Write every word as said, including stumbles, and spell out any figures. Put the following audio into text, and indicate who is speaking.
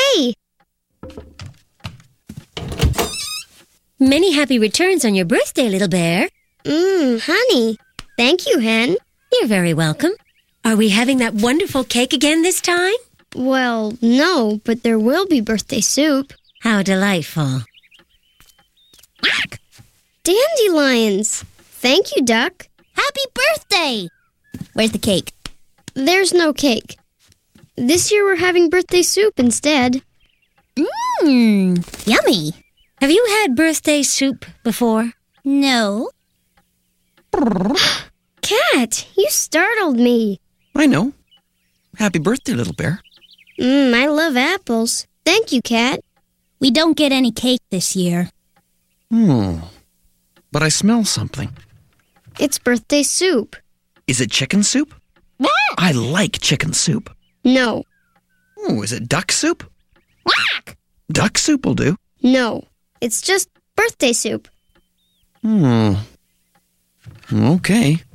Speaker 1: Hey!
Speaker 2: Many happy returns on your birthday, little bear.
Speaker 1: Mmm, honey. Thank you, Hen.
Speaker 2: You're very welcome. Are we having that wonderful cake again this time?
Speaker 1: Well, no, but there will be birthday soup.
Speaker 2: How delightful.
Speaker 1: Dandelions. Thank you, Duck.
Speaker 3: Happy birthday! Where's the cake?
Speaker 1: There's no cake. This year we're having birthday soup instead.
Speaker 3: Mmm, yummy.
Speaker 2: Have you had birthday soup before?
Speaker 3: No.
Speaker 1: Cat, you startled me.
Speaker 4: I know. Happy birthday, little bear.
Speaker 1: Mmm, I love apples. Thank you, Cat.
Speaker 3: We don't get any cake this year.
Speaker 4: Hmm. But I smell something.
Speaker 1: It's birthday soup.
Speaker 4: Is it chicken soup? I like chicken soup.
Speaker 1: No.
Speaker 4: Oh, is it duck soup? Duck soup will do.
Speaker 1: No. It's just birthday soup.
Speaker 4: Hmm. Okay.